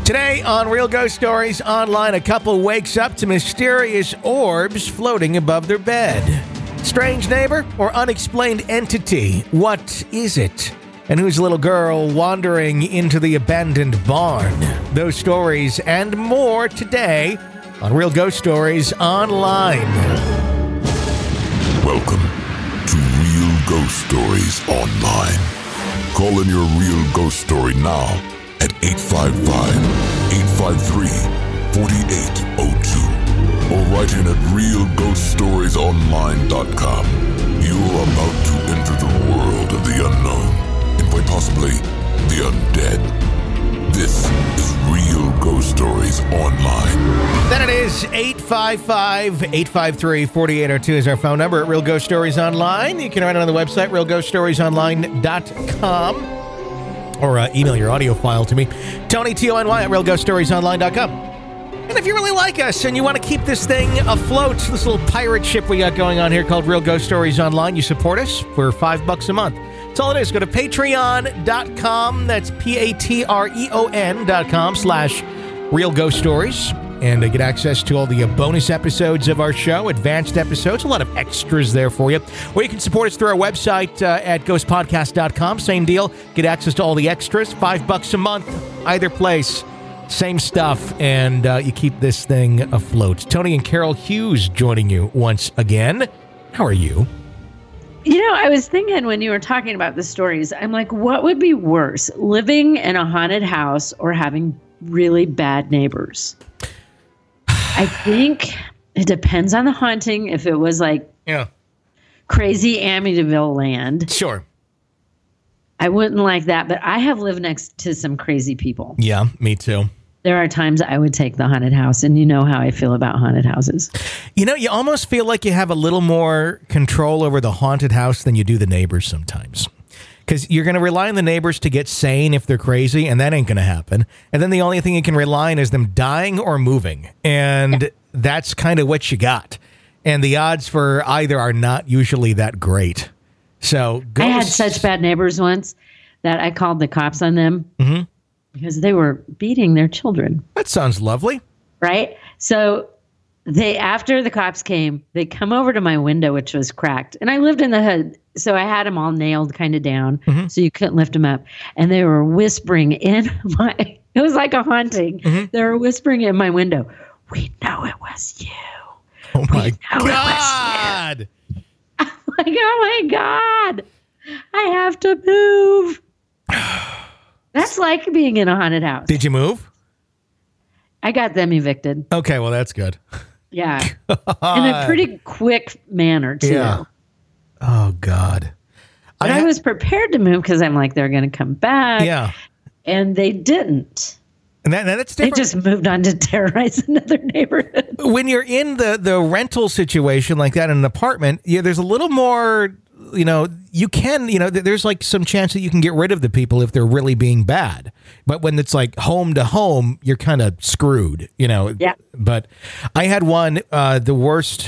Today on Real Ghost Stories Online, a couple wakes up to mysterious orbs floating above their bed. Strange neighbor or unexplained entity? What is it? And who's a little girl wandering into the abandoned barn? Those stories and more today on Real Ghost Stories Online. Welcome to Real Ghost Stories Online. Call in your real ghost story now at 855-853-4802 or write in at realghoststoriesonline.com. You're about to enter the world of the unknown and quite possibly the undead. This is Real Ghost Stories Online. Then it is 855-853-4802 is our phone number at Real Ghost Stories Online. You can write it on the website, realghoststoriesonline.com. Or email your audio file to me, Tony, Tony, at realghoststoriesonline.com. And if you really like us and you want to keep this thing afloat, this little pirate ship we got going on here called Real Ghost Stories Online, you support us for $5 a month. That's all it is. Go to patreon.com. That's patreon.com/Real Ghost Stories. And get access to all the bonus episodes of our show, advanced episodes, a lot of extras there for you. Or you can support us through our website at ghostpodcast.com. Same deal. Get access to all the extras, $5 a month, either place. Same stuff, and you keep this thing afloat. Tony and Carol Hughes joining you once again. How are you? You know, I was thinking when you were talking about the stories, I'm like, what would be worse, living in a haunted house or having really bad neighbors? I think it depends on the haunting. If it was like crazy Amityville land. Sure. I wouldn't like that, but I have lived next to some crazy people. Yeah, me too. There are times I would take the haunted house, and you know how I feel about haunted houses. You know, you almost feel like you have a little more control over the haunted house than you do the neighbors sometimes. Because you're going to rely on the neighbors to get sane if they're crazy, and that ain't going to happen. And then the only thing you can rely on is them dying or moving. And that's kind of what you got. And the odds for either are not usually that great. So I had such bad neighbors once that I called the cops on them because they were beating their children. That sounds lovely. Right? So after the cops came, they come over to my window, which was cracked. And I lived in the hood. So I had them all nailed kind of down so you couldn't lift them up. And they were whispering in it was like a haunting. They were whispering in my window, "We know it was you. Oh my God. I'm like, oh my God, I have to move. That's like being in a haunted house. Did you move? I got them evicted. Okay, well, that's good. Yeah. In a pretty quick manner, too. Yeah. Oh, God. But I was prepared to move because I'm like, they're going to come back. Yeah. And they didn't. And that's different. They just moved on to terrorize another neighborhood. When you're in the rental situation like that in an apartment, there's a little more, you can, there's like some chance that you can get rid of the people if they're really being bad. But when it's like home to home, you're kind of screwed, Yeah. But I had one, the worst.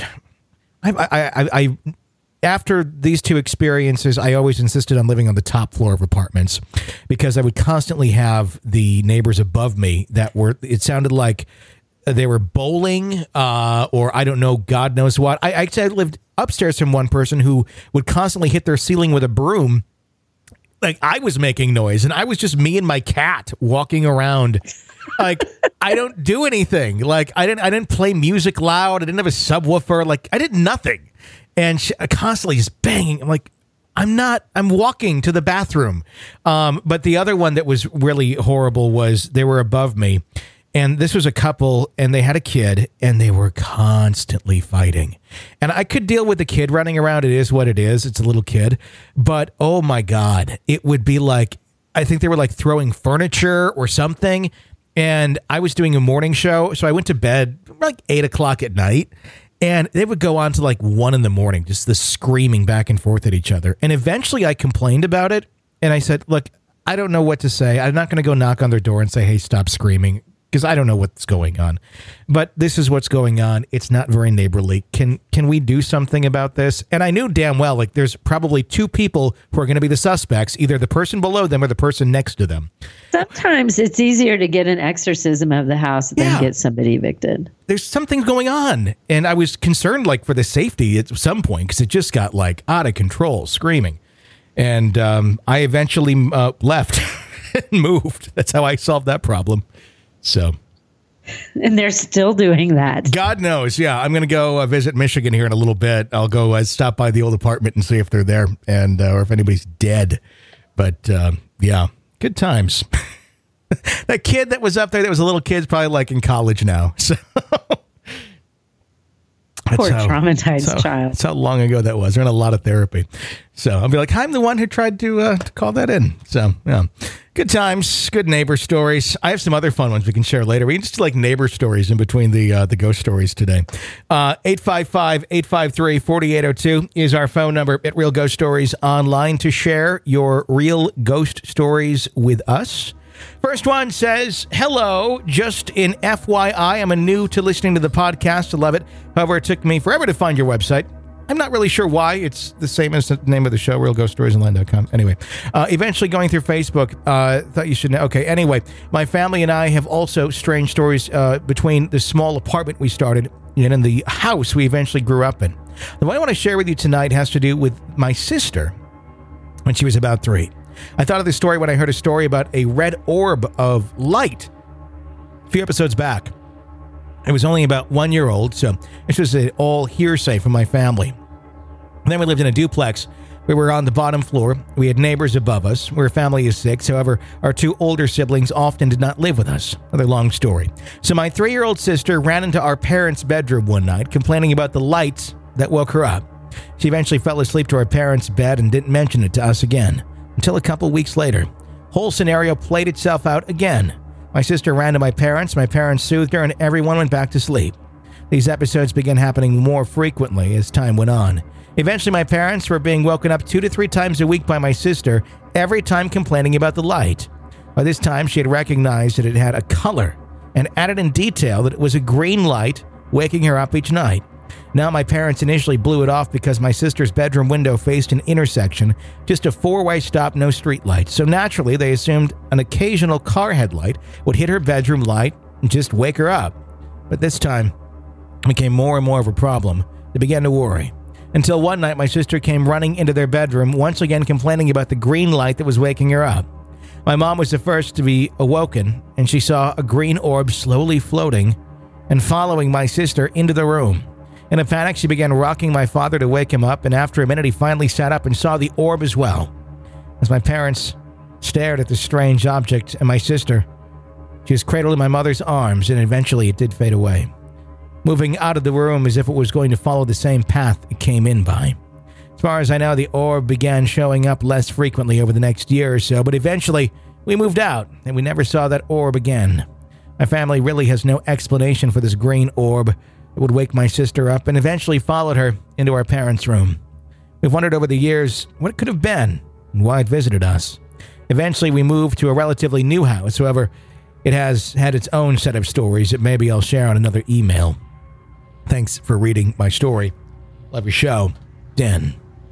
I after these two experiences, I always insisted on living on the top floor of apartments because I would constantly have the neighbors above me it sounded like they were bowling or I don't know, God knows what. I lived upstairs from one person who would constantly hit their ceiling with a broom. Like I was making noise and I was just me and my cat walking around. Like I don't do anything. Like I didn't play music loud. I didn't have a subwoofer. Like I did nothing. And she constantly just banging. I'm like, I'm walking to the bathroom. But the other one that was really horrible was they were above me. And this was a couple and they had a kid and they were constantly fighting. And I could deal with the kid running around. It is what it is. It's a little kid. But oh my God, it would be like, I think they were like throwing furniture or something. And I was doing a morning show. So I went to bed like 8 o'clock at night. And they would go on to like 1 a.m, just the screaming back and forth at each other. And eventually I complained about it. And I said, look, I don't know what to say. I'm not going to go knock on their door and say, hey, stop screaming. because I don't know what's going on. But this is what's going on. It's not very neighborly. Can we do something about this? And I knew damn well, like, there's probably two people who are going to be the suspects, either the person below them or the person next to them. Sometimes it's easier to get an exorcism of the house than get somebody evicted. There's something going on. And I was concerned, like, for the safety at some point, because it just got, like, out of control, screaming. And I eventually left and moved. That's how I solved that problem. So... And they're still doing that. God knows. Yeah, I'm going to go visit Michigan here in a little bit. I'll go stop by the old apartment and see if they're there and or if anybody's dead. But yeah, good times. That kid that was up there that was a little kid's probably like in college now. So poor traumatized child. That's how long ago that was. They're in a lot of therapy. So I'll be like, I'm the one who tried to call that in. So, yeah. Good times, good neighbor stories. I have some other fun ones we can share later. We can just do like neighbor stories in between the ghost stories today. 855-853-4802 is our phone number at Real Ghost Stories online to share your real ghost stories with us. First one says, hello, just in FYI, I'm new to listening to the podcast. I love it. However, it took me forever to find your website. I'm not really sure why. It's the same as the name of the show, realghoststoriesonline.com. Anyway, eventually going through Facebook, thought you should know. Okay, anyway, my family and I have also strange stories between the small apartment we started and the house we eventually grew up in. The one I want to share with you tonight has to do with my sister when she was about 3. I thought of this story when I heard a story about a red orb of light a few episodes back. I was only about 1 year old, so this was all hearsay from my family. And then we lived in a duplex. We were on the bottom floor. We had neighbors above us. We're a family of 6. However, our 2 older siblings often did not live with us. Another long story. So my 3-year-old sister ran into our parents' bedroom one night, complaining about the lights that woke her up. She eventually fell asleep to our parents' bed and didn't mention it to us again, until a couple weeks later. Whole scenario played itself out again. My sister ran to my parents soothed her, and everyone went back to sleep. These episodes began happening more frequently as time went on. Eventually, my parents were being woken up 2 to 3 times a week by my sister, every time complaining about the light. By this time, she had recognized that it had a color and added in detail that it was a green light waking her up each night. Now, my parents initially blew it off because my sister's bedroom window faced an intersection, just a 4-way stop, no street lights. So naturally, they assumed an occasional car headlight would hit her bedroom light and just wake her up. But this time, it became more and more of a problem. They began to worry. Until one night, my sister came running into their bedroom, once again complaining about the green light that was waking her up. My mom was the first to be awoken, and she saw a green orb slowly floating and following my sister into the room. In a panic, she began rocking my father to wake him up, and after a minute, he finally sat up and saw the orb as well. As my parents stared at the strange object and my sister, she was cradled in my mother's arms, and eventually it did fade away, moving out of the room as if it was going to follow the same path it came in by. As far as I know, the orb began showing up less frequently over the next year or so, but eventually we moved out, and we never saw that orb again. My family really has no explanation for this green orb. It would wake my sister up and eventually followed her into our parents' room. We've wondered over the years what it could have been and why it visited us. Eventually, we moved to a relatively new house. However, it has had its own set of stories that maybe I'll share on another email. Thanks for reading my story. Love your show, Den.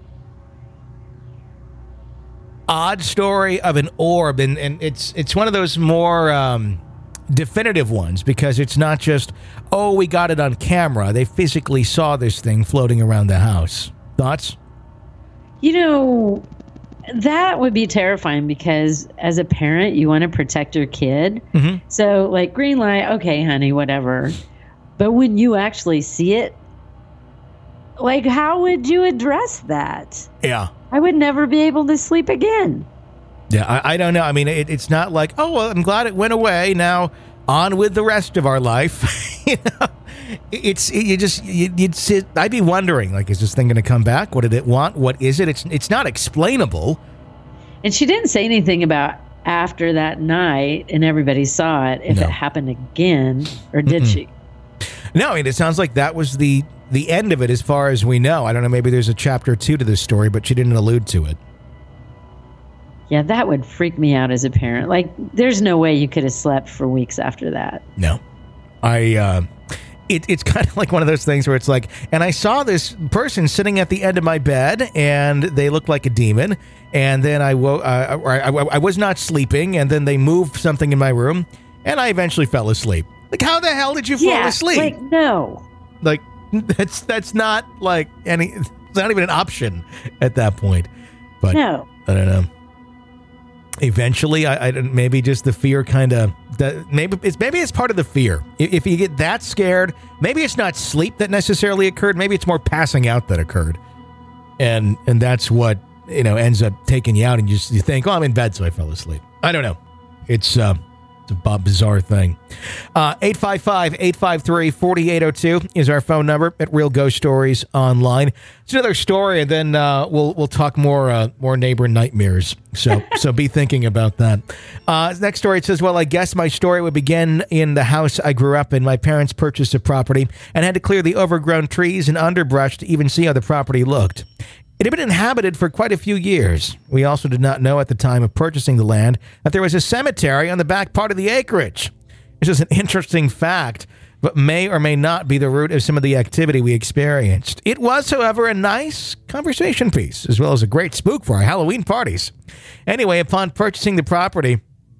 Odd story of an orb, and it's one of those more definitive ones, because it's not just, oh, we got it on camera. They physically saw this thing floating around the house. Thoughts? You know, that would be terrifying, because as a parent, you want to protect your kid. Mm-hmm. So, like, green light, okay, honey, whatever. But when you actually see it, like, how would you address that? Yeah. I would never be able to sleep again. Yeah, I don't know. I mean, it's not like, oh, well, I'm glad it went away. Now on with the rest of our life. You know, you'd sit. I'd be wondering, like, is this thing going to come back? What did it want? What is it? It's not explainable. And she didn't say anything about after that night and everybody saw it if it happened again, or did she? No, I mean, it sounds like that was the end of it as far as we know. I don't know. Maybe there's a chapter 2 to this story, but she didn't allude to it. Yeah, that would freak me out as a parent. Like, there's no way you could have slept for weeks after that. No. It's kind of like one of those things where it's like, and I saw this person sitting at the end of my bed, and they looked like a demon, and then I was not sleeping, and then they moved something in my room, and I eventually fell asleep. Like, how the hell did you fall asleep? Like, no. Like, that's not like it's not even an option at that point. But no. I don't know. Eventually, I maybe just the fear kind of maybe it's part of the fear. If you get that scared, maybe it's not sleep that necessarily occurred. Maybe it's more passing out that occurred, and that's what ends up taking you out. And you think, oh, I'm in bed, so I fell asleep. I don't know. It's a bizarre thing. 855-853-4802 is our phone number at Real Ghost Stories Online. It's another story, and then we'll talk more neighbor nightmares. So be thinking about that. Next story, it says, well, I guess my story would begin in the house I grew up in. My parents purchased a property and had to clear the overgrown trees and underbrush to even see how the property looked. It had been inhabited for quite a few years. We also did not know at the time of purchasing the land that there was a cemetery on the back part of the acreage. This is an interesting fact, but may or may not be the root of some of the activity we experienced. It was, however, a nice conversation piece, as well as a great spook for our Halloween parties. Anyway, upon purchasing the property,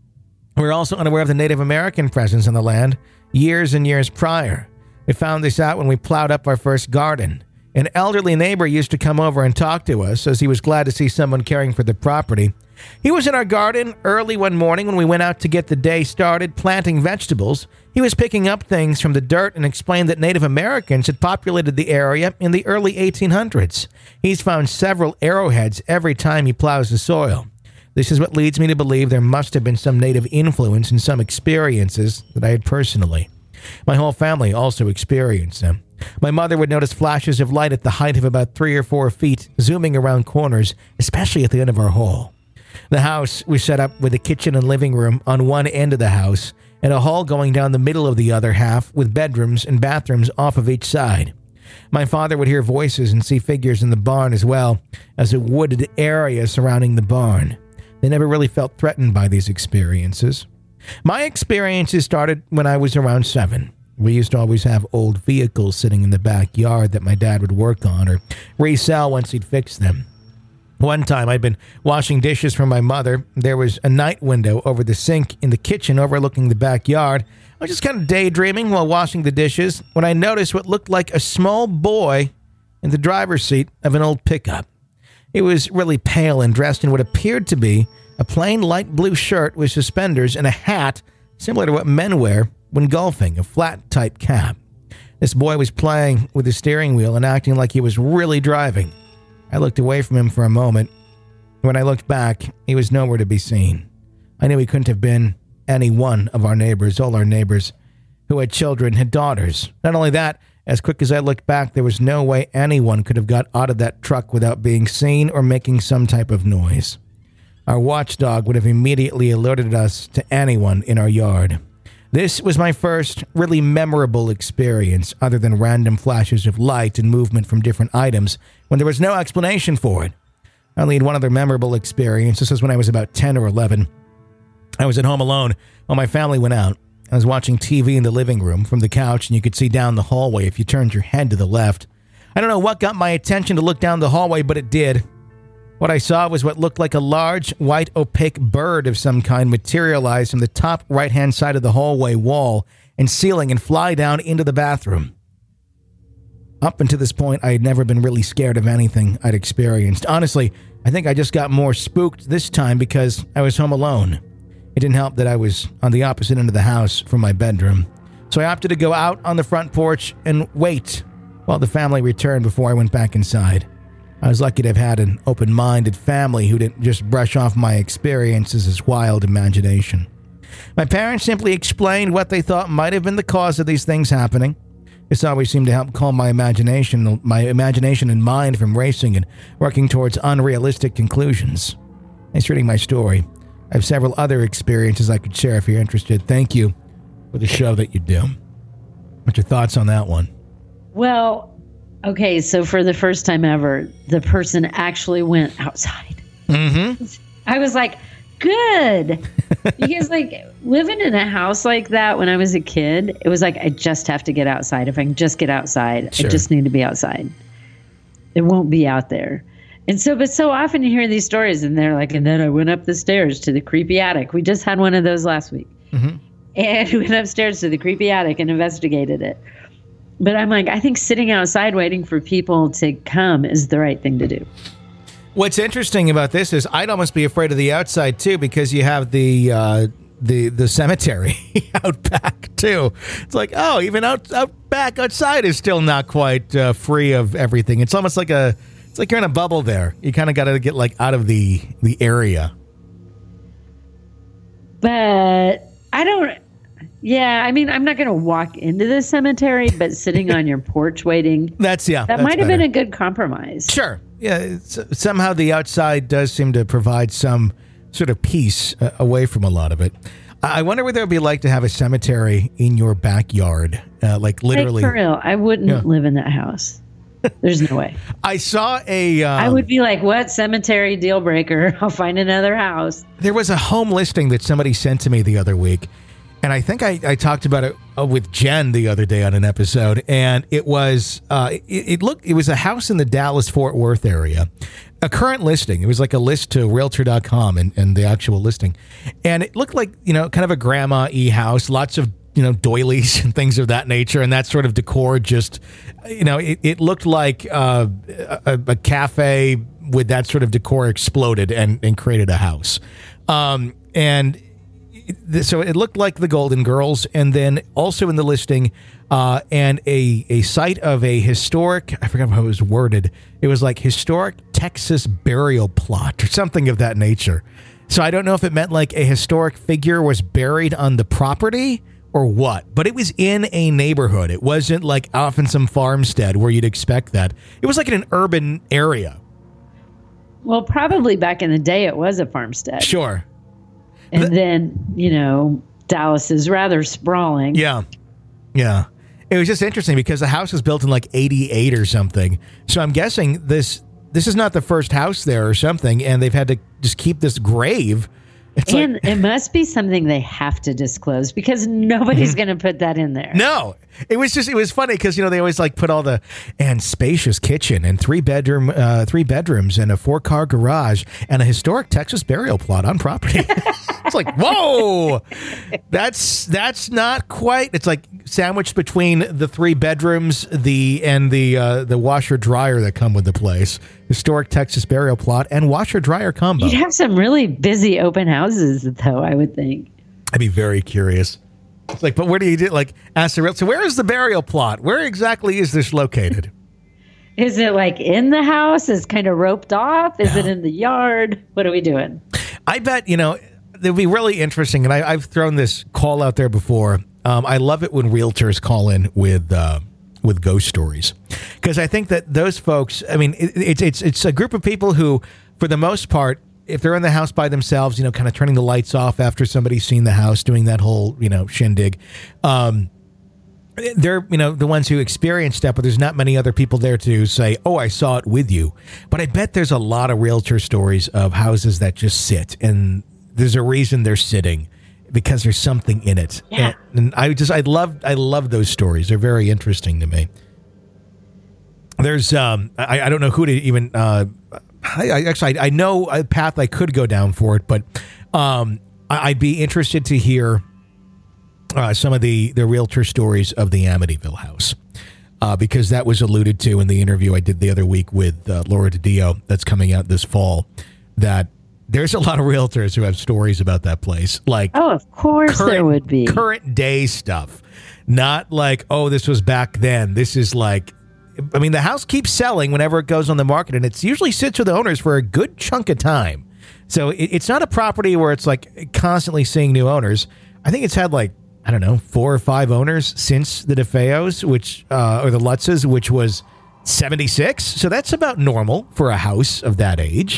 we were also unaware of the Native American presence on the land years and years prior. We found this out when we plowed up our first garden. An elderly neighbor used to come over and talk to us, as he was glad to see someone caring for the property. He was in our garden early one morning when we went out to get the day started planting vegetables. He was picking up things from the dirt and explained that Native Americans had populated the area in the early 1800s. He's found several arrowheads every time he plows the soil. This is what leads me to believe there must have been some Native influence in some experiences that I had personally. My whole family also experienced them. My mother would notice flashes of light at the height of about 3 or 4 feet, zooming around corners, especially at the end of our hall. The house was set up with a kitchen and living room on one end of the house, and a hall going down the middle of the other half, with bedrooms and bathrooms off of each side. My father would hear voices and see figures in the barn, as well as a wooded area surrounding the barn. They never really felt threatened by these experiences. My experiences started when I was around 7. We used to always have old vehicles sitting in the backyard that my dad would work on or resell once he'd fix them. One time I'd been washing dishes for my mother. There was a night window over the sink in the kitchen overlooking the backyard. I was just kind of daydreaming while washing the dishes when I noticed what looked like a small boy in the driver's seat of an old pickup. He was really pale and dressed in what appeared to be a plain light blue shirt with suspenders and a hat similar to what men wear when golfing, a flat-type cap. This boy was playing with the steering wheel and acting like he was really driving. I looked away from him for a moment. When I looked back, he was nowhere to be seen. I knew he couldn't have been any one of our neighbors. All our neighbors who had children had daughters. Not only that, as quick as I looked back, there was no way anyone could have got out of that truck without being seen or making some type of noise. Our watchdog would have immediately alerted us to anyone in our yard. This was my first really memorable experience, other than random flashes of light and movement from different items when there was no explanation for it. I only had one other memorable experience. This was when I was about 10 or 11. I was at home alone while my family went out. I was watching TV in the living room from the couch, and you could see down the hallway if you turned your head to the left. I don't know what got my attention to look down the hallway, but it did. What I saw was what looked like a large, white, opaque bird of some kind materialize from the top right-hand side of the hallway wall and ceiling and fly down into the bathroom. Up until this point, I had never been really scared of anything I'd experienced. Honestly, I think I just got more spooked this time because I was home alone. It didn't help that I was on the opposite end of the house from my bedroom. So I opted to go out on the front porch and wait while the family returned before I went back inside. I was lucky to have had an open-minded family who didn't just brush off my experiences as wild imagination. My parents simply explained what they thought might have been the cause of these things happening. This always seemed to help calm my imagination and mind from racing and working towards unrealistic conclusions. Thanks for reading my story. I have several other experiences I could share if you're interested. Thank you for the show that you do. What's your thoughts on that one? Well, okay, so for the first time ever, the person actually went outside. Mm-hmm. I was like, good. Because like living in a house like that when I was a kid, it was like, I just have to get outside. If I can just get outside, Sure. I just need to be outside. It won't be out there. And so, but so often you hear these stories and they're like, and then I went up the stairs to the creepy attic. We just had one of those last week. And we went upstairs to the creepy attic and investigated it. But I'm like, I think sitting outside waiting for people to come is the right thing to do. What's interesting about this is I'd almost be afraid of the outside too, because you have the cemetery out back too. It's like, oh, even out back outside is still not quite free of everything. It's almost like it's like you're in a bubble there. You kind of got to get like out of the area. But I don't. Yeah, I mean, I'm not going to walk into the cemetery, but sitting on your porch waiting. That might have been a good compromise. Sure. Yeah. Somehow the outside does seem to provide some sort of peace away from a lot of it. I wonder what it would be like to have a cemetery in your backyard, like literally. Like for real, I wouldn't live in that house. There's no way. I saw I would be like, what cemetery deal breaker? I'll find another house. There was a home listing that somebody sent to me the other week. And I think I talked about it with Jen the other day on an episode, and it was it was a house in the Dallas-Fort Worth area, a current listing. It was like a list to Realtor.com and the actual listing, and it looked like kind of a grandma-y house, lots of doilies and things of that nature, and that sort of decor. Just it looked like a cafe with that sort of decor exploded and created a house, and. So it looked like the Golden Girls, and then also in the listing, and a site of a historic, I forgot how it was worded. It was like historic Texas burial plot or something of that nature. So I don't know if it meant like a historic figure was buried on the property or what, but it was in a neighborhood. It wasn't like off in some farmstead where you'd expect that. It was like in an urban area. Well, probably back in the day it was a farmstead. Sure. And then, Dallas is rather sprawling. Yeah. Yeah. It was just interesting because the house was built in like 88 or something. So I'm guessing this is not the first house there or something. And they've had to just keep this grave. And it must be something they have to disclose because nobody's going to put that in there. No, it was funny because, they always like put all and spacious kitchen and three bedrooms and a 4-car garage and a historic Texas burial plot on property. It's like, whoa, that's not quite. It's like sandwiched between the 3 bedrooms, the washer dryer that come with the place. Historic Texas burial plot and washer dryer combo. You'd have some really busy open houses, though, I would think. I'd be very curious. It's like, but where do you do? Like, ask the realtor. So where is the burial plot? Where exactly is this located? Is it like in the house? Is it kind of roped off? Is it in the yard? What are we doing? I bet it'd be really interesting. And I've thrown this call out there before. I love it when realtors call in with ghost stories, because I think that those folks, I mean, it's a group of people who, for the most part, if they're in the house by themselves, kind of turning the lights off after somebody's seen the house, doing that whole, shindig, they're, the ones who experienced that, but there's not many other people there to say, oh, I saw it with you. But I bet there's a lot of realtor stories of houses that just sit, and there's a reason they're sitting. Because there's something in it. Yeah. And I love those stories. They're very interesting to me. There's, I don't know who to even, I know a path I could go down for it, but I'd be interested to hear some of the realtor stories of the Amityville house. Because that was alluded to in the interview I did the other week with Laura DiDio that's coming out this fall, that there's a lot of realtors who have stories about that place. Like, oh, of course there would be. Current day stuff. Not like, oh, this was back then. This is like, I mean, the house keeps selling whenever it goes on the market, and it usually sits with the owners for a good chunk of time. So it's not a property where it's like constantly seeing new owners. I think it's had like, I don't know, 4 or 5 owners since the DeFeos, or the Lutzes, which was 76. So that's about normal for a house of that age.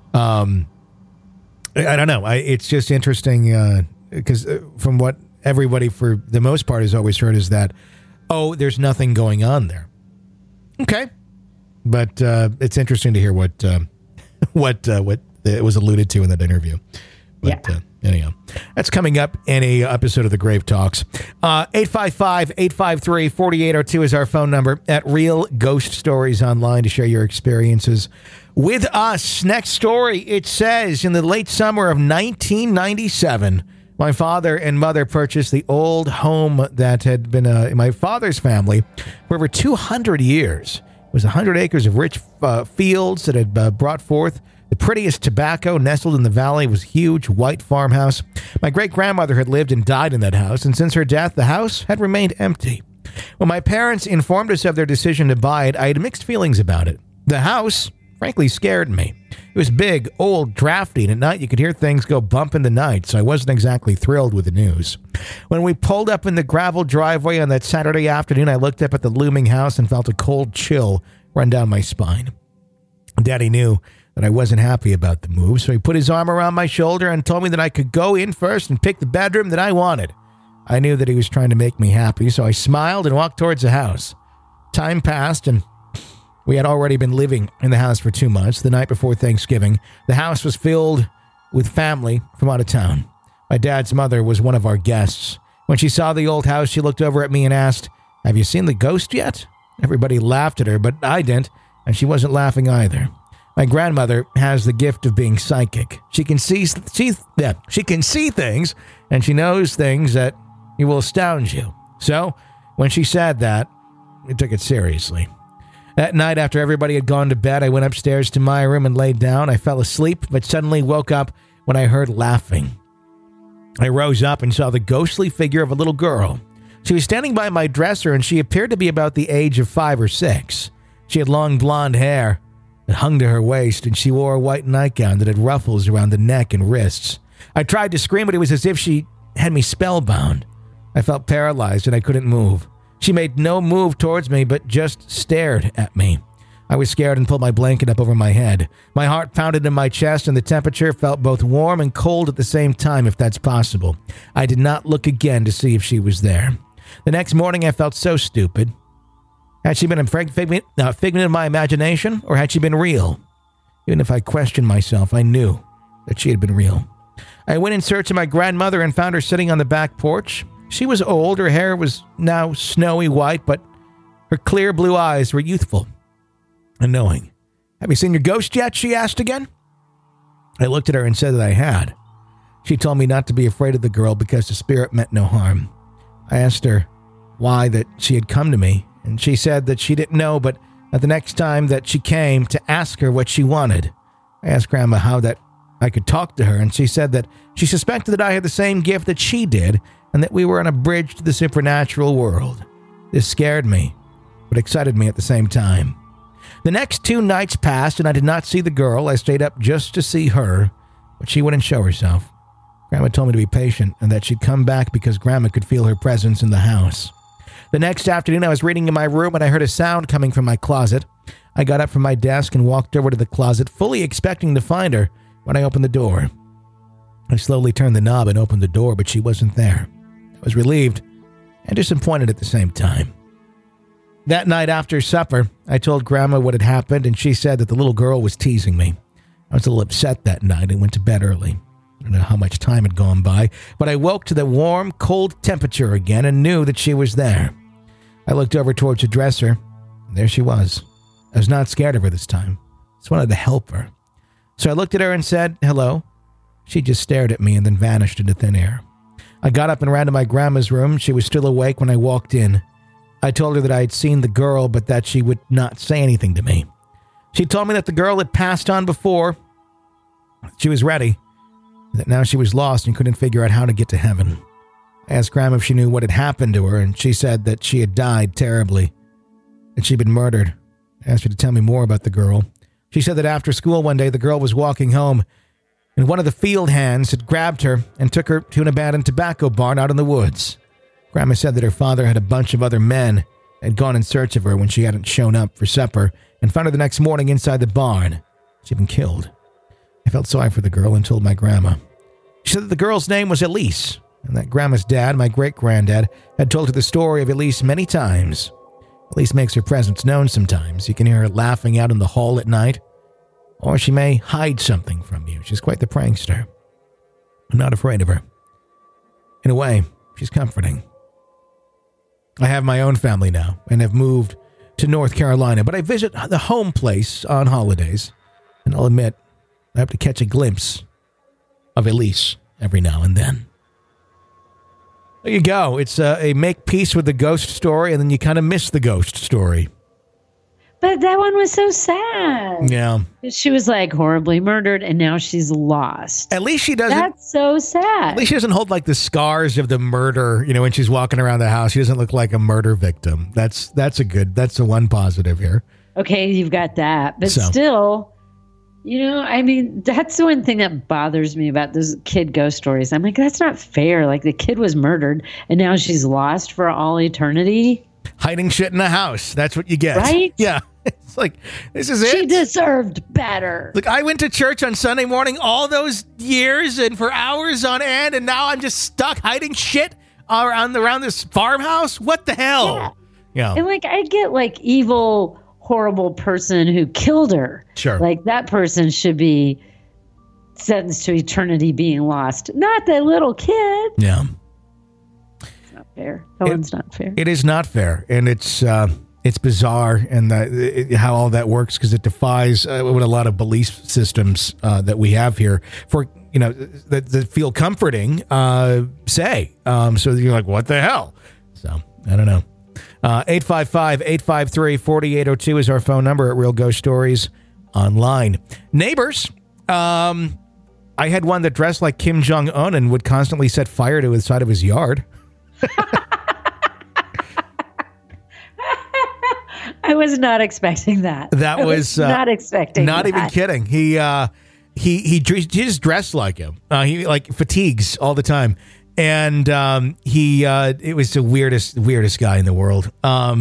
I don't know. It's just interesting because from what everybody, for the most part, has always heard is that, oh, there's nothing going on there. Okay, but it's interesting to hear what it was alluded to in that interview. But anyhow, that's coming up in a episode of the Grave Talks. 855-853-4802 is our phone number at Real Ghost Stories Online to share your experiences with us. Next story, it says, in the late summer of 1997, my father and mother purchased the old home that had been in my father's family for over 200 years. It was 100 acres of rich fields that had brought forth the prettiest tobacco. Nestled in the valley was a huge white farmhouse. My great-grandmother had lived and died in that house, and since her death, the house had remained empty. When my parents informed us of their decision to buy it, I had mixed feelings about it. The house, frankly, scared me. It was big, old, drafty, and at night you could hear things go bump in the night, so I wasn't exactly thrilled with the news. When we pulled up in the gravel driveway on that Saturday afternoon, I looked up at the looming house and felt a cold chill run down my spine. Daddy knew that I wasn't happy about the move, so he put his arm around my shoulder and told me that I could go in first and pick the bedroom that I wanted. I knew that he was trying to make me happy, so I smiled and walked towards the house. Time passed, and we had already been living in the house for 2 months. The night before Thanksgiving, the house was filled with family from out of town. My dad's mother was one of our guests. When she saw the old house, she looked over at me and asked, "Have you seen the ghost yet?" Everybody laughed at her, but I didn't, and she wasn't laughing either. My grandmother has the gift of being psychic. She can see things, and she knows things that will astound you. So, when she said that, I took it seriously. That night, after everybody had gone to bed, I went upstairs to my room and laid down. I fell asleep, but suddenly woke up when I heard laughing. I rose up and saw the ghostly figure of a little girl. She was standing by my dresser, and she appeared to be about the age of 5 or 6. She had long blonde hair that hung to her waist, and she wore a white nightgown that had ruffles around the neck and wrists. I tried to scream, but it was as if she had me spellbound. I felt paralyzed, and I couldn't move. She made no move towards me, but just stared at me. I was scared and pulled my blanket up over my head. My heart pounded in my chest, and the temperature felt both warm and cold at the same time, if that's possible. I did not look again to see if she was there. The next morning, I felt so stupid. Had she been a figment of my imagination, or had she been real? Even if I questioned myself, I knew that she had been real. I went in search of my grandmother and found her sitting on the back porch. She was old, her hair was now snowy white, but her clear blue eyes were youthful and knowing. "Have you seen your ghost yet?" she asked again. I looked at her and said that I had. She told me not to be afraid of the girl because the spirit meant no harm. I asked her why that she had come to me, and she said that she didn't know, but that the next time that she came to ask her what she wanted. I asked Grandma how that I could talk to her, and she said that she suspected that I had the same gift that she did, and that we were on a bridge to the supernatural world. This scared me, but excited me at the same time. The next 2 nights passed, and I did not see the girl. I stayed up just to see her, but she wouldn't show herself. Grandma told me to be patient, and that she'd come back because Grandma could feel her presence in the house. The next afternoon, I was reading in my room, and I heard a sound coming from my closet. I got up from my desk and walked over to the closet, fully expecting to find her when I opened the door. I slowly turned the knob and opened the door, but she wasn't there. I was relieved and disappointed at the same time. That night after supper, I told Grandma what had happened, and she said that the little girl was teasing me. I was a little upset that night and went to bed early. I don't know how much time had gone by, but I woke to the warm, cold temperature again and knew that she was there. I looked over towards the dresser, and there she was. I was not scared of her this time. I just wanted to help her. So I looked at her and said, "Hello." She just stared at me and then vanished into thin air. I got up and ran to my grandma's room. She was still awake when I walked in. I told her that I had seen the girl, but that she would not say anything to me. She told me that the girl had passed on before. She was ready, that now she was lost and couldn't figure out how to get to heaven. I asked Grandma if she knew what had happened to her, and she said that she had died terribly, that she'd been murdered. I asked her to tell me more about the girl. She said that after school one day, the girl was walking home, and one of the field hands had grabbed her and took her to an abandoned tobacco barn out in the woods. Grandma said that her father had a bunch of other men had gone in search of her when she hadn't shown up for supper and found her the next morning inside the barn. She'd been killed. I felt sorry for the girl and told my grandma. She said that the girl's name was Elise, and that Grandma's dad, my great-granddad, had told her the story of Elise many times. Elise makes her presence known sometimes. You can hear her laughing out in the hall at night. Or she may hide something from you. She's quite the prankster. I'm not afraid of her. In a way, she's comforting. I have my own family now and have moved to North Carolina, but I visit the home place on holidays, and I'll admit I have to catch a glimpse of Elise every now and then. There you go. It's a make peace with the ghost story, and then you kind of miss the ghost story. But that one was so sad. Yeah. She was like horribly murdered, and now she's lost. At least she doesn't. That's so sad. At least she doesn't hold like the scars of the murder. You know, when she's walking around the house, she doesn't look like a murder victim. That's the one positive here. Okay, you've got that, but still, you know, I mean, that's the one thing that bothers me about those kid ghost stories. I'm like, that's not fair. Like, the kid was murdered, and now she's lost for all eternity. Hiding shit in a house. That's what you get. Right? Yeah. It's like, this is it. She deserved better. Look, I went to church on Sunday morning all those years and for hours on end, and now I'm just stuck hiding shit around this farmhouse? What the hell? Yeah. And like, I get like evil, horrible person who killed her. Sure. Like, that person should be sentenced to eternity being lost. Not that little kid. Yeah. Fair. One's not fair. It is not fair, and it's bizarre, and how all that works, because it defies what a lot of belief systems that we have here for that feel comforting say. So you're like, what the hell? So I don't know. 855-853-4802 is our phone number at Real Ghost Stories Online. Neighbors. I had one that dressed like Kim Jong-un and would constantly set fire to the side of his yard. I was not expecting that. That was not expecting. Not that. even kidding. He just dressed like him. He like fatigues all the time, and it was the weirdest guy in the world.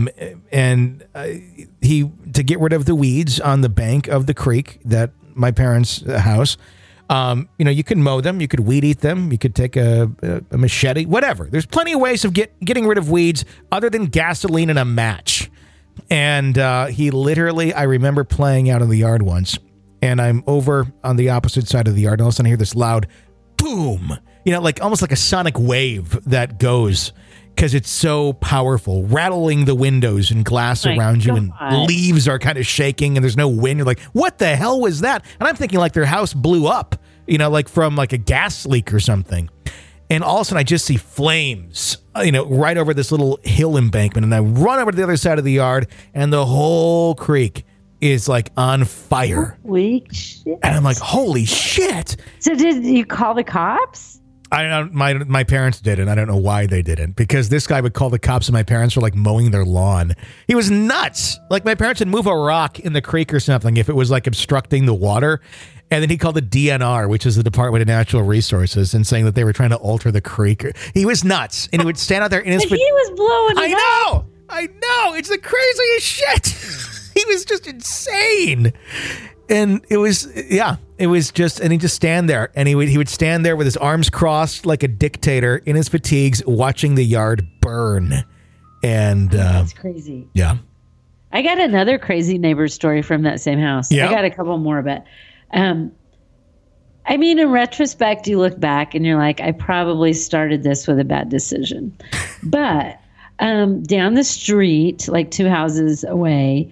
He to get rid of the weeds on the bank of the creek that my parents' house. You could mow them, you could weed eat them, you could take a machete, whatever. There's plenty of ways of getting rid of weeds other than gasoline and a match. And he literally, I remember playing out in the yard once, and I'm over on the opposite side of the yard, and all of a sudden I hear this loud boom, like almost like a sonic wave that goes, because it's so powerful, rattling the windows and glass around you, and leaves are kind of shaking, and there's no wind. You're like, what the hell was that? And I'm thinking like their house blew up, like from like a gas leak or something. And all of a sudden I just see flames, right over this little hill embankment. And I run over to the other side of the yard, and the whole creek is like on fire. Holy shit. And I'm like, holy shit. So did you call the cops? I don't. My parents didn't. I don't know why they didn't, because this guy would call the cops, and my parents were like mowing their lawn. He was nuts. Like, my parents would move a rock in the creek or something if it was like obstructing the water, and then he called the DNR, which is the Department of Natural Resources, and saying that they were trying to alter the creek. He was nuts, and he would stand out there in his. He was blowing. I know. It's the craziest shit. He was just insane. And it was just, and he'd just stand there, and he would stand there with his arms crossed like a dictator in his fatigues, watching the yard burn. And that's crazy. Yeah. I got another crazy neighbor story from that same house. Yeah. I got a couple more, but I mean, in retrospect, you look back and you're like, I probably started this with a bad decision. But down the street, like 2 houses away,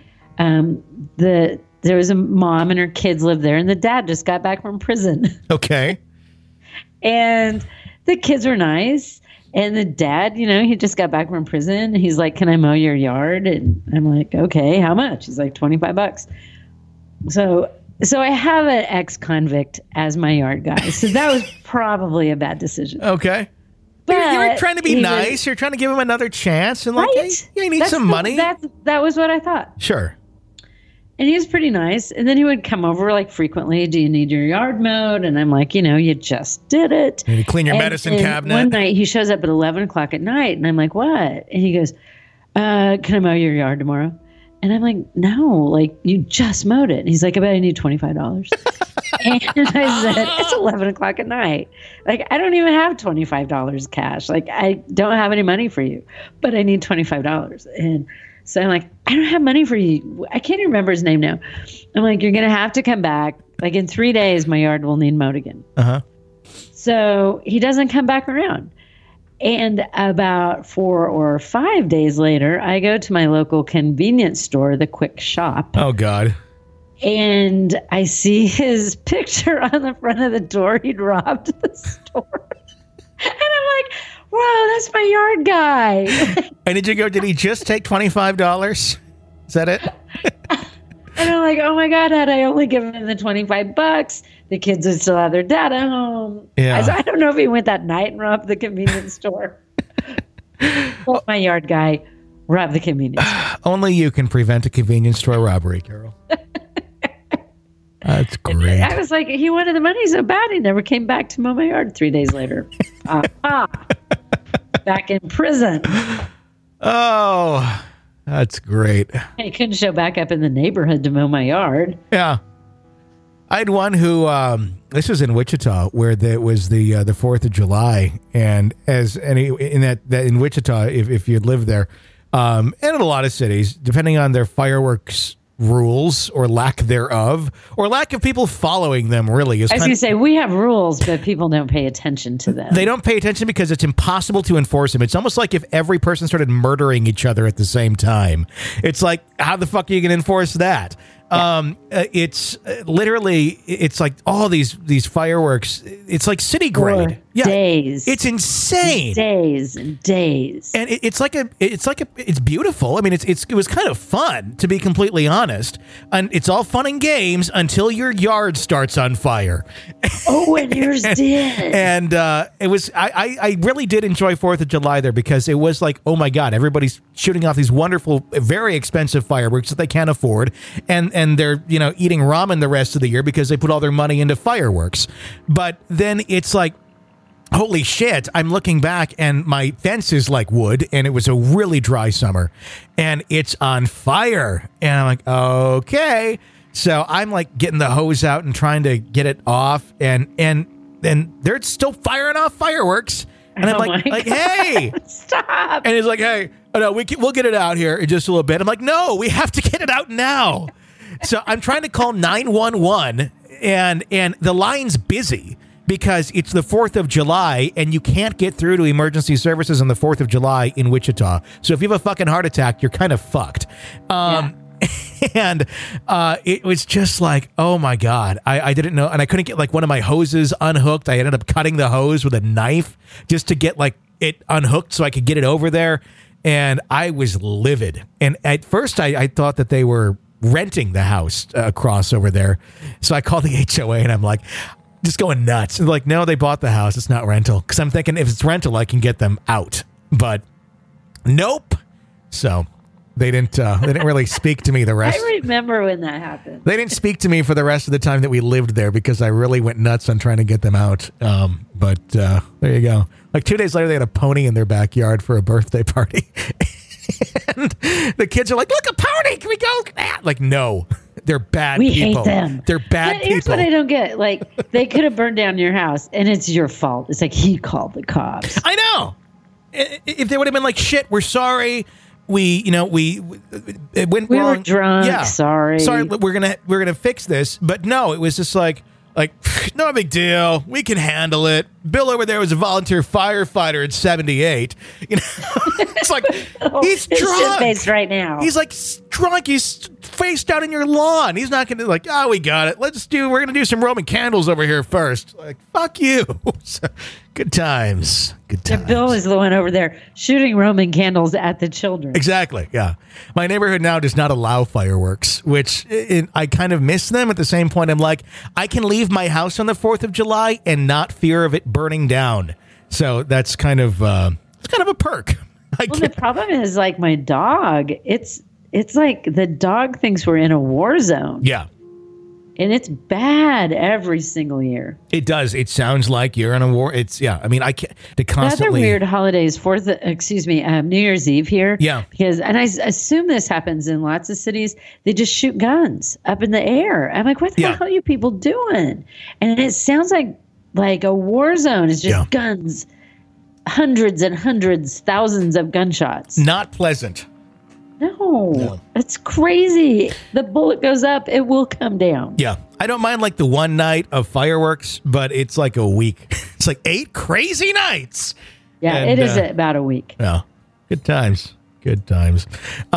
there was a mom and her kids lived there, and the dad just got back from prison. Okay. And the kids were nice. And the dad, he just got back from prison. He's like, can I mow your yard? And I'm like, okay, how much? He's like, $25. So I have an ex-convict as my yard guy. So that was probably a bad decision. Okay. But you were trying to be nice. You're trying to give him another chance. And like, right? Hey, you need some money. That was what I thought. Sure. And he was pretty nice. And then he would come over like frequently. Do you need your yard mowed? And I'm like, you just did it. You clean your medicine cabinet. One night he shows up at 11 o'clock at night, and I'm like, what? And he goes, can I mow your yard tomorrow? And I'm like, no, like, you just mowed it. And he's like, I bet I need $25. And I said, it's 11 o'clock at night. Like, I don't even have $25 cash. Like, I don't have any money for you, but I need $25. And So I'm like, I don't have money for you. I can't even remember his name now. I'm like, you're going to have to come back. Like in 3 days, my yard will need mowed again. Uh-huh. So he doesn't come back around. And about 4 or 5 days later, I go to my local convenience store, the Quick Shop. Oh, God. And I see his picture on the front of the door. He'd robbed the store. And I'm like, wow, that's my yard guy. And did he just take $25? Is that it? And I'm like, oh my God, had I only given him the $25, the kids would still have their dad at home. Yeah. I don't know if he went that night and robbed the convenience store. Well, my yard guy robbed the convenience store. Only you can prevent a convenience store robbery, Carol. That's great. I was like, he wanted the money so bad, he never came back to mow my yard 3 days later. Back in prison. Oh, that's great. He couldn't show back up in the neighborhood to mow my yard. Yeah. I had one who, this was in Wichita, where there was the 4th of July. And in Wichita, if you live there, and in a lot of cities, depending on their fireworks rules or lack thereof, or lack of people following them, really. I was going to say, we have rules, but people don't pay attention to them. They don't pay attention because it's impossible to enforce them. It's almost like if every person started murdering each other at the same time. It's like, how the fuck are you going to enforce that? Yeah. It's literally, it's like all these fireworks. It's like city grade. Days. It's insane. Days and days. And it's beautiful. I mean, it was kind of fun, to be completely honest. And it's all fun and games until your yard starts on fire. Oh, and yours did. And it was, I really did enjoy 4th of July there, because it was like, oh my God, everybody's shooting off these wonderful, very expensive fireworks that they can't afford. And they're, eating ramen the rest of the year because they put all their money into fireworks. But then it's like, holy shit, I'm looking back and my fence is like wood, and it was a really dry summer and it's on fire. And I'm like, okay. So I'm like getting the hose out and trying to get it off, and they're still firing off fireworks. And I'm like, hey, stop. And he's like, hey, oh no, we'll get it out here in just a little bit. I'm like, no, we have to get it out now. So I'm trying to call 911, and the line's busy because it's the 4th of July and you can't get through to emergency services on the 4th of July in Wichita. So if you have a fucking heart attack, you're kind of fucked. And it was just like, oh my God, I didn't know. And I couldn't get like one of my hoses unhooked. I ended up cutting the hose with a knife just to get like it unhooked so I could get it over there. And I was livid. And at first I thought that they were renting the house across over there. So I called the HOA and I'm like, just going nuts. And like, no, they bought the house. It's not rental. Because I'm thinking if it's rental, I can get them out. But nope. So they didn't really speak to me the rest. I remember when that happened. They didn't speak to me for the rest of the time that we lived there because I really went nuts on trying to get them out. But there you go. Like 2 days later, they had a pony in their backyard for a birthday party. And the kids are like, look, a pony. Can we go? Like, no. They're bad people. We hate them. They're bad people. Here's what I don't get. Like, they could have burned down your house, and it's your fault. It's like he called the cops. I know. If they would have been like, shit, we're sorry. It went wrong. We were drunk. Yeah. Sorry. We're gonna fix this. But no, it was just like, no big deal. We can handle it. Bill over there was a volunteer firefighter at 78. It's like, he's drunk. Face right now. He's like drunk. He's face down in your lawn. He's not going to like, oh, we got it. We're going to do some Roman candles over here first. Like, fuck you. Good times. Good times. And Bill is the one over there shooting Roman candles at the children. Exactly. Yeah. My neighborhood now does not allow fireworks, which I kind of miss them. At the same point, I'm like, I can leave my house on the 4th of July and not fear of it burning down. So that's kind of a perk. The problem is like my dog. It's like the dog thinks we're in a war zone. Yeah. And it's bad every single year. It does. It sounds like you're in a war. I mean, I can't to constantly. The other weird holidays, New Year's Eve here. Yeah. And I assume this happens in lots of cities. They just shoot guns up in the air. I'm like, what the hell are you people doing? And it sounds like a war zone. It's just guns, hundreds and hundreds, thousands of gunshots. Not pleasant. No, it's crazy. The bullet goes up, it will come down. Yeah. I don't mind like the one night of fireworks, but it's like a week. It's like 8 crazy nights. Yeah, and, it is about a week. Yeah. Good times. Good times.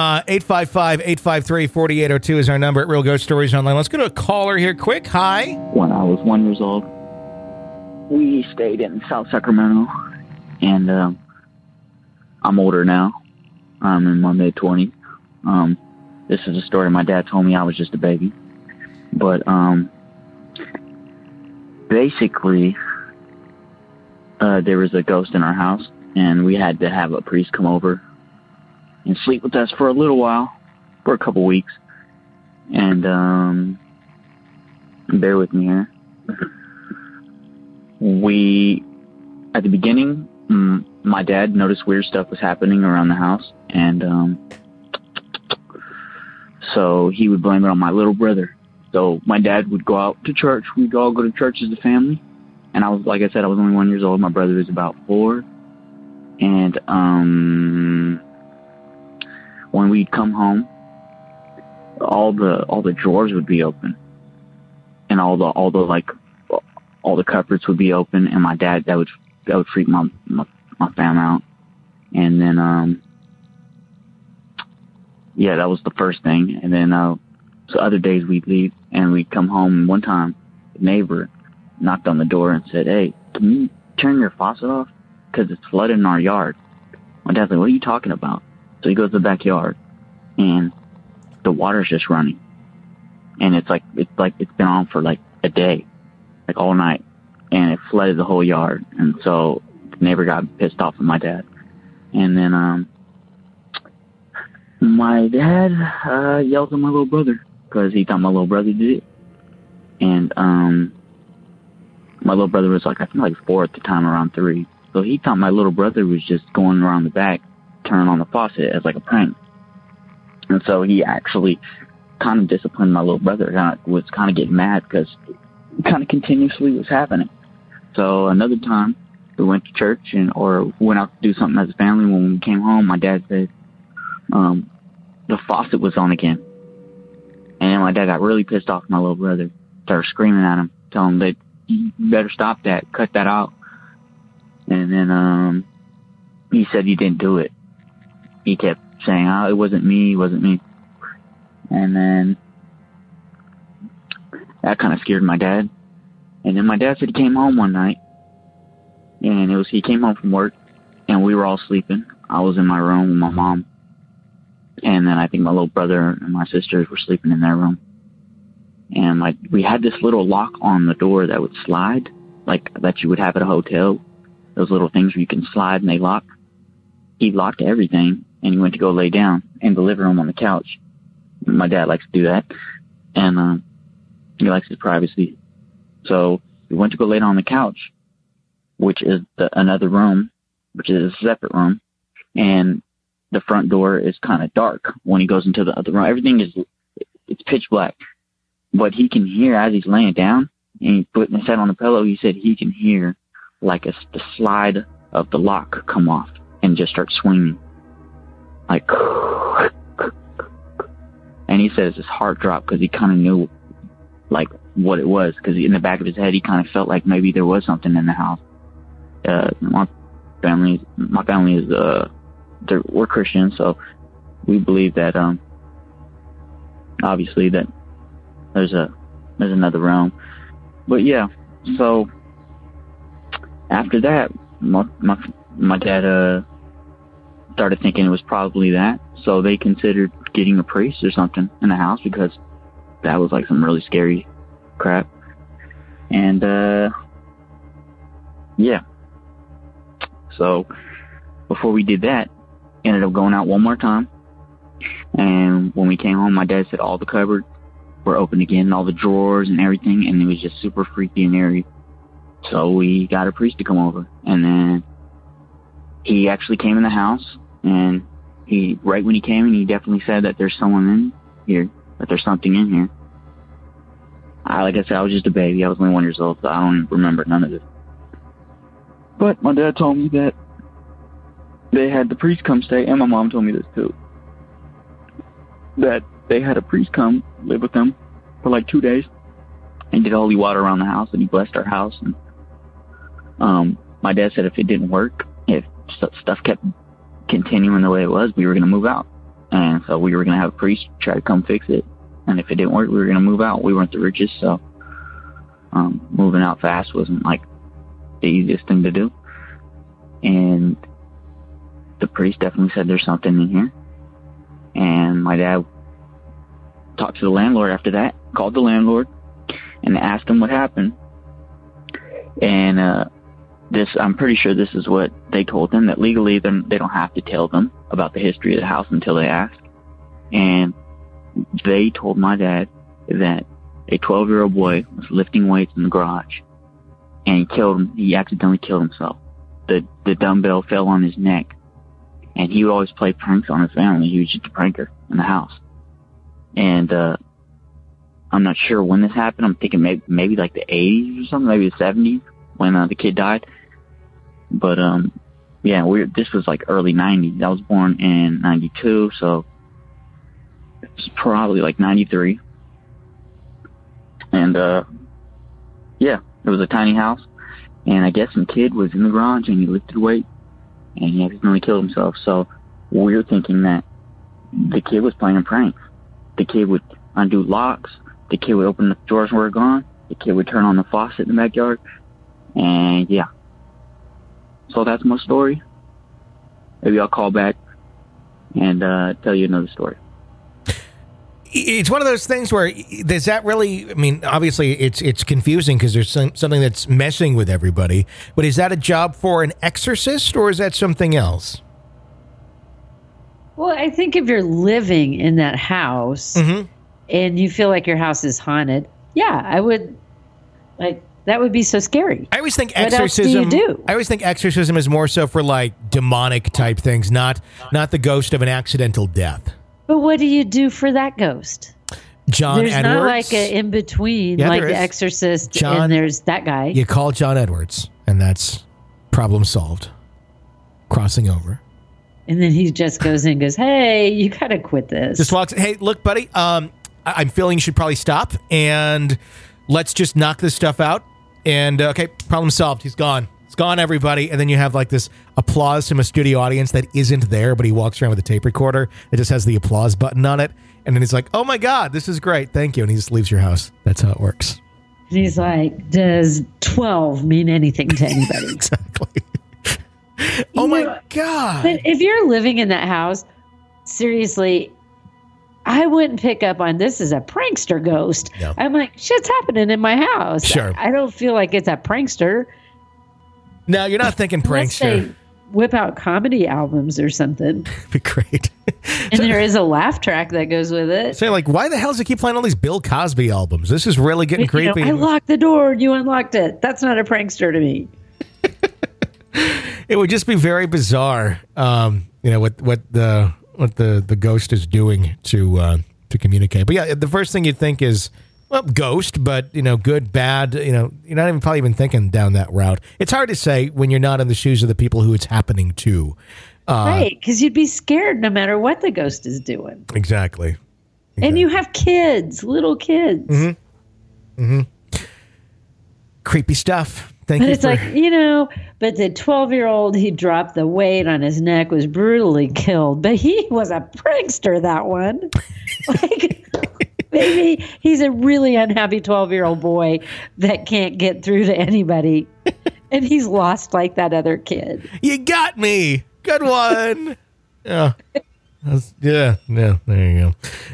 855-853-4802 is our number at Real Ghost Stories Online. Let's go to a caller here quick. Hi. When I was 1 year old, we stayed in South Sacramento, and I'm older now. I'm in my mid-20s. This is a story my dad told me. I was just a baby. But basically, there was a ghost in our house, and we had to have a priest come over and sleep with us for a little while, for a couple weeks. And bear with me here. At the beginning, my dad noticed weird stuff was happening around the house, and so he would blame it on my little brother. So my dad would go out to church. We'd all go to church as a family. And I was, like I said, I was only 1 year old. My brother was about 4. And when we'd come home, all the drawers would be open, and all the cupboards would be open. And my dad, that would freak my fam out. And then that was the first thing. And then so other days we'd leave and we'd come home. And one time, the neighbor knocked on the door and said, "Hey, can you turn your faucet off? Because it's flooded in our yard." My dad's like, "What are you talking about?" So he goes to the backyard, and the water's just running. And it's been on for like a day, like all night. And it flooded the whole yard. And so the neighbor got pissed off at my dad. And then my dad yelled at my little brother because he thought my little brother did it. And my little brother was like, I think like 4 at the time, around 3. So he thought my little brother was just going around the back, turning on the faucet as like a prank. And so he actually kind of disciplined my little brother. I was kind of getting mad because it kind of continuously was happening. So another time we went to church or went out to do something as a family. When we came home, my dad said the faucet was on again. And then my dad got really pissed off at my little brother, started screaming at him, telling him that you better stop that, cut that out. And then he said he didn't do it. He kept saying, "Oh, it wasn't me, it wasn't me." And then that kind of scared my dad. And then my dad said he came home one night, and he came home from work, and we were all sleeping. I was in my room with my mom, and then I think my little brother and my sisters were sleeping in their room. And we had this little lock on the door that would slide, like that you would have at a hotel. Those little things where you can slide and they lock. He locked everything, and he went to go lay down in the living room on the couch. My dad likes to do that, and he likes his privacy. So we went to go lay down on the couch, which is another room, which is a separate room, and the front door is kind of dark when he goes into the other room. Everything it's pitch black, but he can hear as he's laying down and he's putting his head on the pillow. He said he can hear like the slide of the lock come off and just start swinging, like. And he says his heart dropped because he kind of knew like what it was, because in the back of his head he kind of felt like maybe there was something in the house. My family is we're Christians, so we believe that obviously that there's another realm. But yeah, so after that, my dad started thinking it was probably that. So they considered getting a priest or something in the house, because that was like some really scary crap. And yeah. So before we did that, ended up going out one more time. And when we came home, my dad said all the cupboards were open again, all the drawers and everything, and it was just super freaky and eerie. So we got a priest to come over, and then he actually came in the house, and right when he came in, he definitely said that there's someone in here, that there's something in here. Like I said, I was just a baby. I was only 1 year old, so I don't remember none of it. But my dad told me that they had the priest come stay, and my mom told me this too. that they had a priest come live with them for like 2 days and did holy water around the house, and he blessed our house. And my dad said if it didn't work, if stuff kept continuing the way it was, we were going to move out. And so we were going to have a priest try to come fix it. And if it didn't work, we were going to move out. We weren't the richest, so moving out fast wasn't like the easiest thing to do. And the priest definitely said there's something in here. And my dad talked to the landlord after that, called the landlord, and asked him what happened. And I'm pretty sure this is what they told them, that legally they don't have to tell them about the history of the house until they ask. And they told my dad that a 12-year-old boy was lifting weights in the garage, and he accidentally killed himself. The dumbbell fell on his neck, and he would always play pranks on his family. He was just a pranker in the house. And I'm not sure when this happened. I'm thinking maybe like the 80s or something, maybe the 70s when the kid died. But yeah, this was like early 90s. I was born in 92, so it was probably like 93. And yeah, it was a tiny house, and I guess some kid was in the garage and he lifted weight and he accidentally killed himself. So we're thinking that the kid was playing pranks. The kid would undo locks. The kid would open the doors when we were gone. The kid would turn on the faucet in the backyard. And yeah. So that's my story. Maybe I'll call back and tell you another story. It's one of those things where, does that really, I mean, obviously it's confusing because there's something that's messing with everybody, but is that a job for an exorcist or is that something else? Well, I think if you're living in that house and you feel like your house is haunted, yeah, I would, like, that would be so scary. I always think exorcism. What else do you do? I always think exorcism is more so for like demonic type things, not the ghost of an accidental death. But what do you do for that ghost? John Edwards? There's not like an in between, like The Exorcist, and there's that guy. You call John Edwards, and that's problem solved. Crossing over. And then he just goes in and goes, hey, you got to quit this. Just walks, hey, look, buddy, I'm feeling you should probably stop, and let's just knock this stuff out. And, okay, problem solved. He's gone. It's gone, everybody. And then you have like this applause from a studio audience that isn't there, but he walks around with a tape recorder. It just has the applause button on it. And then he's like, oh my God, this is great. Thank you. And he just leaves your house. That's how it works. And he's like, does 12 mean anything to anybody? Exactly. Oh my God. But if you're living in that house, seriously, I wouldn't pick up on this as a prankster ghost. No. I'm like, shit's happening in my house. Sure. I don't feel like it's a prankster. No, you're not thinking prankster. Unless they whip out comedy albums or something. That'd be great. And there is a laugh track that goes with it. So like, why the hell does he keep playing all these Bill Cosby albums? This is really getting creepy. I locked the door and you unlocked it. That's not a prankster to me. It would just be very bizarre, what the ghost is doing to communicate. But yeah, the first thing you'd think is, well, ghost, but, good, bad, you're not even probably even thinking down that route. It's hard to say when you're not in the shoes of the people who it's happening to. Right, because you'd be scared no matter what the ghost is doing. Exactly. And you have kids, little kids. Mm-hmm. Mm-hmm. Creepy stuff. But it's like, but the 12-year-old, he dropped the weight on his neck, was brutally killed. But he was a prankster, that one. Like, maybe he's a really unhappy 12-year-old boy that can't get through to anybody. And he's lost like that other kid. You got me. Good one. Yeah. There you go.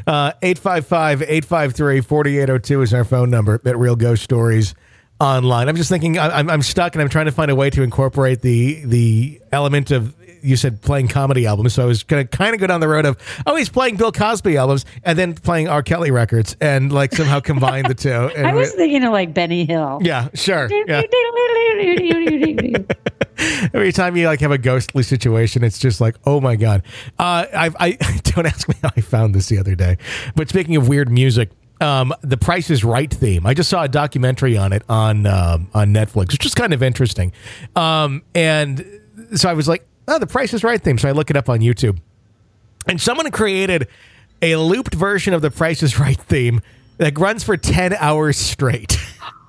855-853-4802 is our phone number at Real Ghost Stories Online. I'm just thinking, I'm stuck and I'm trying to find a way to incorporate the element of, you said playing comedy albums. So I was going to kind of go down the road of, he's playing Bill Cosby albums and then playing R. Kelly records and like somehow combine the two. And I was thinking of like Benny Hill. Yeah, sure. Yeah. Every time you like have a ghostly situation, it's just like, oh my God. I don't ask me how I found this the other day, but speaking of weird music, the Price is Right theme. I just saw a documentary on it on Netflix, which is kind of interesting. And so I was like, the Price is Right theme. So I look it up on YouTube, and someone created a looped version of the Price is Right theme that runs for 10 hours straight.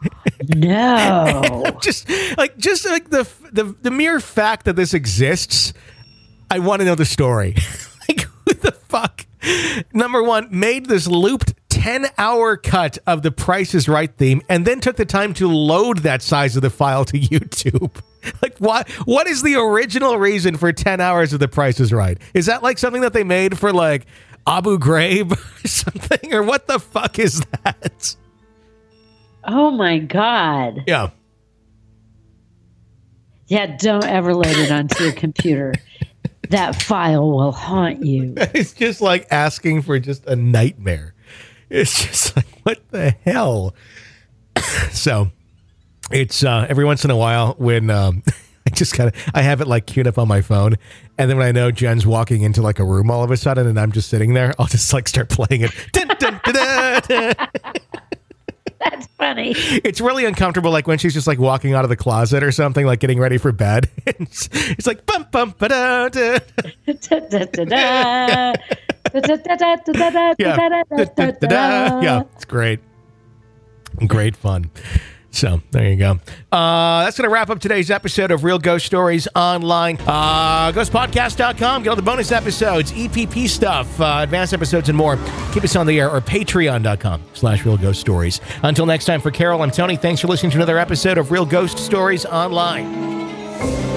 No. just like the mere fact that this exists, I want to know the story. Like, who the fuck, number one, made this looped 10-hour cut of the Price is Right theme and then took the time to load that size of the file to YouTube? Like, what is the original reason for 10 hours of the Price is Right? Is that like something that they made for like Abu Ghraib or something? Or what the fuck is that? Oh my God. Yeah. Yeah, don't ever load it onto your computer. That file will haunt you. It's just like asking for just a nightmare. It's just like, what the hell? So it's every once in a while when I have it like queued up on my phone, and then when I know Jen's walking into like a room all of a sudden and I'm just sitting there, I'll just like start playing it. Dun, dun, dun, dun, dun. That's funny. It's really uncomfortable, like when she's just like walking out of the closet or something, like getting ready for bed. It's like bum bum ba da da. Yeah, it's great. Great fun. So there you go. That's going to wrap up today's episode of Real Ghost Stories Online. Ghostpodcast.com. Get all the bonus episodes, EPP stuff, advanced episodes, and more. Keep us on the air, or patreon.com/Real Ghost Stories. Until next time, for Carol, I'm Tony. Thanks for listening to another episode of Real Ghost Stories Online.